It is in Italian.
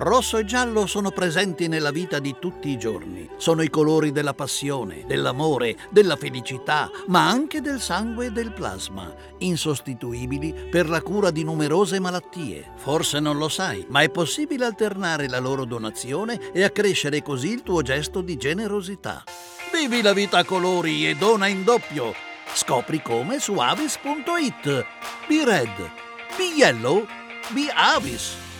Rosso e giallo sono presenti nella vita di tutti i giorni. Sono i colori della passione, dell'amore, della felicità, ma anche del sangue e del plasma, insostituibili per la cura di numerose malattie. Forse non lo sai, ma è possibile alternare la loro donazione e accrescere così il tuo gesto di generosità. Vivi la vita a colori e dona in doppio. Scopri come su avis.it. Be red, be yellow, be Avis.